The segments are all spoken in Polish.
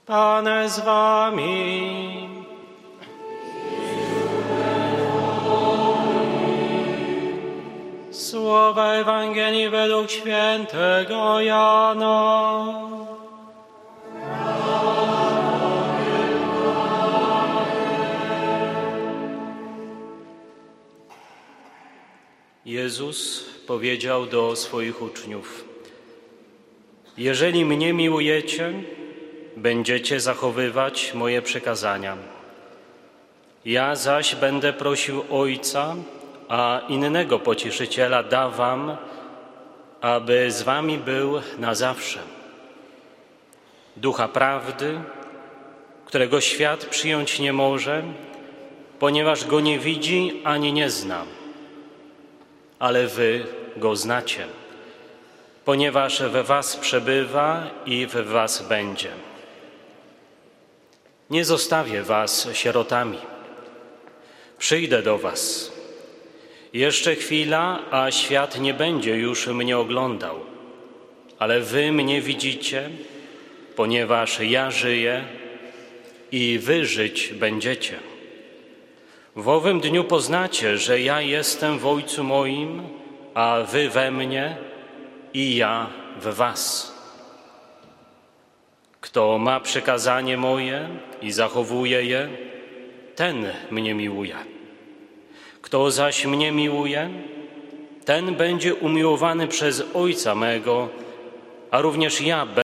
Pan z wami. Słowa Ewangelii według świętego Jana. Jezus powiedział do swoich uczniów: jeżeli mnie miłujecie, będziecie zachowywać moje przykazania. Ja zaś będę prosił Ojca, a innego Pocieszyciela da wam, aby z wami był na zawsze. Ducha Prawdy, którego świat przyjąć nie może, ponieważ go nie widzi ani nie zna. Ale wy go znacie, ponieważ we was przebywa i w was będzie. Nie zostawię was sierotami. Przyjdę do was. Jeszcze chwila, a świat nie będzie już mnie oglądał, ale wy mnie widzicie, ponieważ ja żyję i wy żyć będziecie. W owym dniu poznacie, że ja jestem w Ojcu moim, a wy we mnie i ja w was. Kto ma przykazanie moje i zachowuje je, ten mnie miłuje. Kto zaś mnie miłuje, ten będzie umiłowany przez Ojca mego, a również ja będę.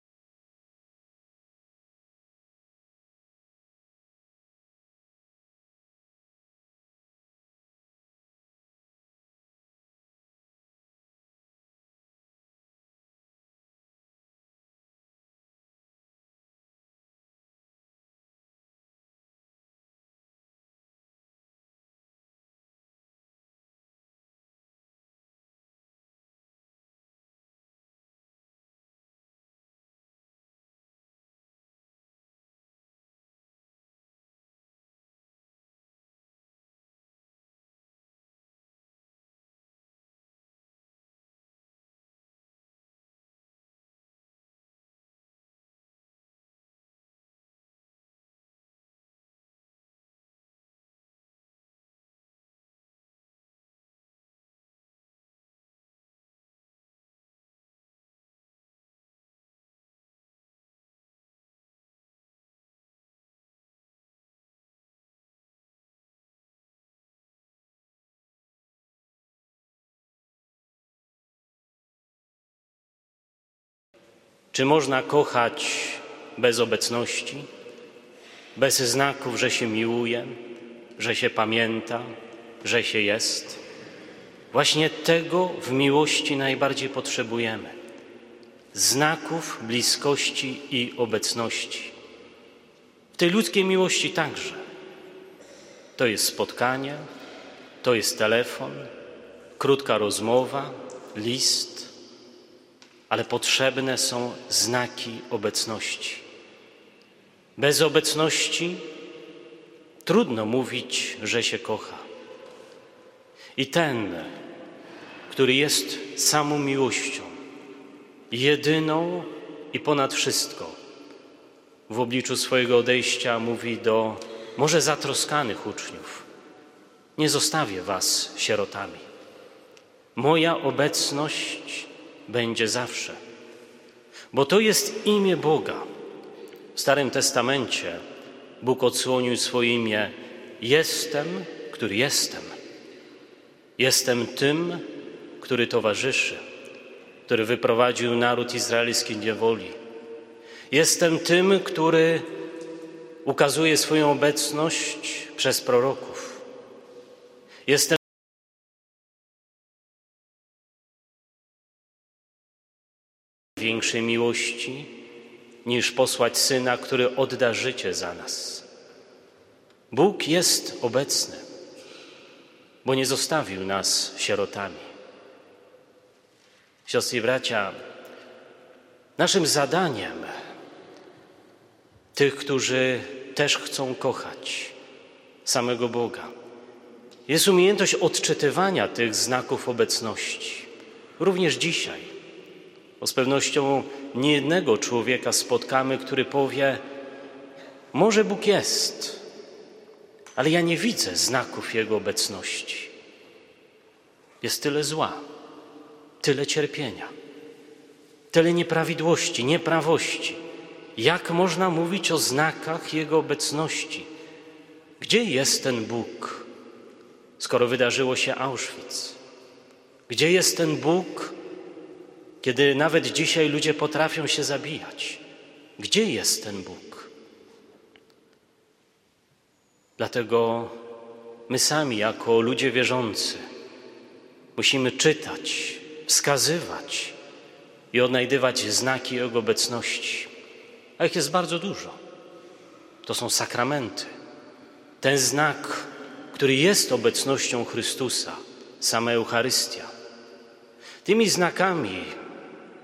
Czy można kochać bez obecności, bez znaków, że się miłuje, że się pamięta, że się jest? Właśnie tego w miłości najbardziej potrzebujemy. Znaków bliskości i obecności. W tej ludzkiej miłości także. To jest spotkanie, to jest telefon, krótka rozmowa, list, ale potrzebne są znaki obecności. Bez obecności trudno mówić, że się kocha. I ten, który jest samą miłością, jedyną i ponad wszystko, w obliczu swojego odejścia mówi do może zatroskanych uczniów: nie zostawię was sierotami. Moja obecność będzie zawsze, bo to jest imię Boga. W Starym Testamencie Bóg odsłonił swoje imię: jestem, który jestem. Jestem tym, który towarzyszy, który wyprowadził naród izraelski z niewoli. Jestem tym, który ukazuje swoją obecność przez proroków. Jestem większej miłości niż posłać Syna, który odda życie za nas. Bóg jest obecny, bo nie zostawił nas sierotami. Siostry i bracia, naszym zadaniem tych, którzy też chcą kochać samego Boga, jest umiejętność odczytywania tych znaków obecności, również dzisiaj. Bo z pewnością niejednego człowieka spotkamy, który powie: może Bóg jest, ale ja nie widzę znaków Jego obecności. Jest tyle zła, tyle cierpienia, tyle nieprawidłowości, nieprawości. Jak można mówić o znakach Jego obecności? Gdzie jest ten Bóg, skoro wydarzyło się Auschwitz? Gdzie jest ten Bóg, kiedy nawet dzisiaj ludzie potrafią się zabijać? Gdzie jest ten Bóg? Dlatego my sami, jako ludzie wierzący, musimy czytać, wskazywać i odnajdywać znaki Jego obecności. A ich jest bardzo dużo. To są sakramenty. Ten znak, który jest obecnością Chrystusa, sama Eucharystia. Tymi znakami